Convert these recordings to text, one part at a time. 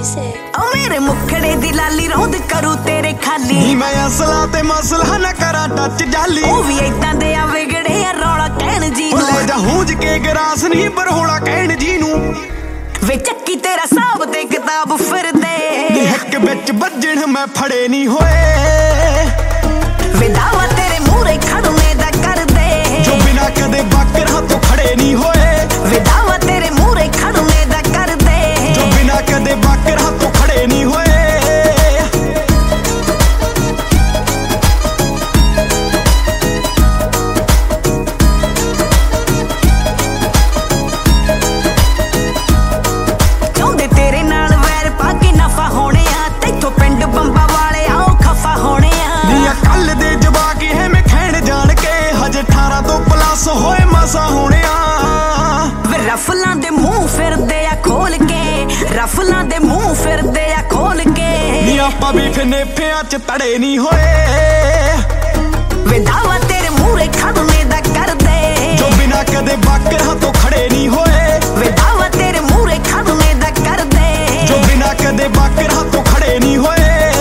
ओ मेरे मुखड़े दी लाली रौंद करूं तेरे खाली नी मैं असला ते मसला ना करा टच जाली ओ भी इदां दे आ विगड़े आ रौला कहण जी ले जा हूंज के गरास नहीं बरहोला कहण जी नू वे चक्की तेरा साहब ते किताब फिर दे हक विच बजण मैं फड़े नहीं होए वे दावा तेरे मूरे खड़ने दा कर दे जो बिना कदे बाकर हाथों खड़े नहीं होए वे दावा तेरे मूरे खड़ने दा कर दे जो बिना कदे बाकर हाथों खड़े नहीं होए होए मसा होने रफलां दे मुंह फिरदे आ खोल के रफलां दे मुंह फिरदे आ खोल के नी आपा भी फिने पियां च तड़े नहीं होए वे दावा तेरे मूरे खड़ने दा कर दे जो बिना कदे बाकर हाथों खड़े नहीं होए वे दावा तेरे मूरे खड़ने दा कर दे जो बिना कदे बाकर हाथों खड़े नहीं होए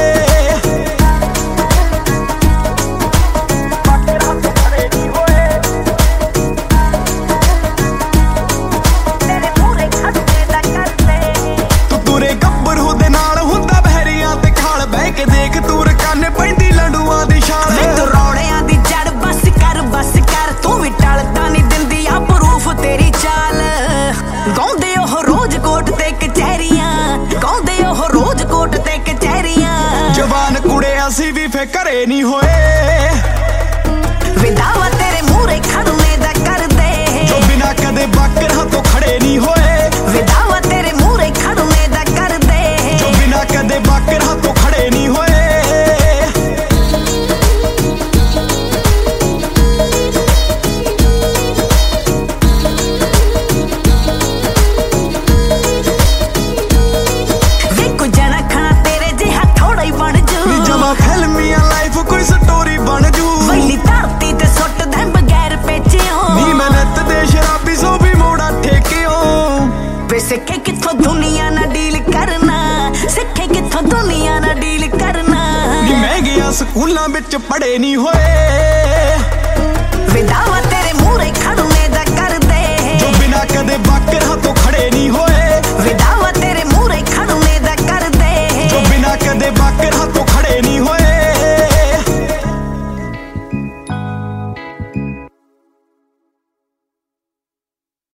जवान कुड़े असी भी फे करे नहीं होए वे दावा तेरे मूरे खड़ने दा कर दे जो बिना कदे बाकर हाथों खड़े नहीं होए वे दावा तेरे मूरे खड़ने दा कर दे जो बिना कदे बाकर हाथों खड़े नहीं होए सिखे किथों दुनिया ना डील करना सिखे किथों दुनिया ना डील करना मैं गया स्कूलां विच पढ़े नहीं होए वे दावा तेरे मूरे खड़ने दा कर दे जो बिना कदे बाकर हाथों खड़े नहीं होए वे दावा तेरे